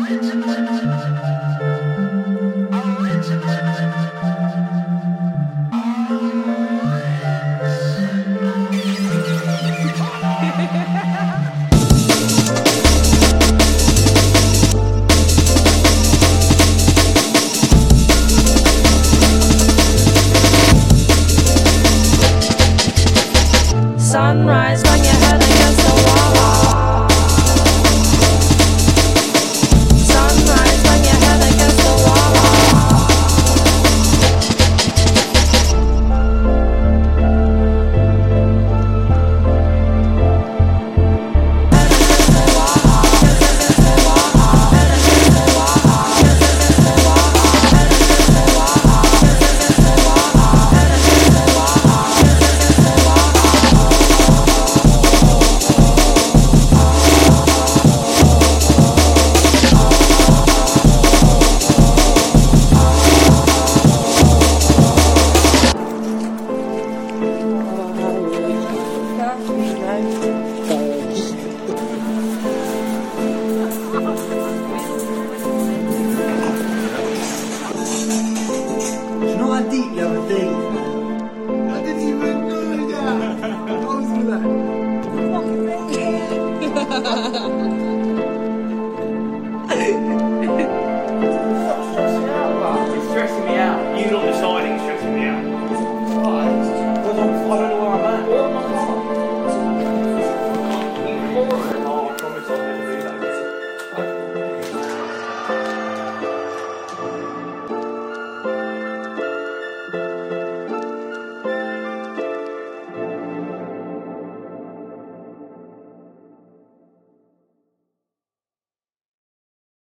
Sunrise, bang your head against the wall. Sunrise, bang your head against the wall. شنو هالديك يا ولدي؟ I didn't even know that. How was that?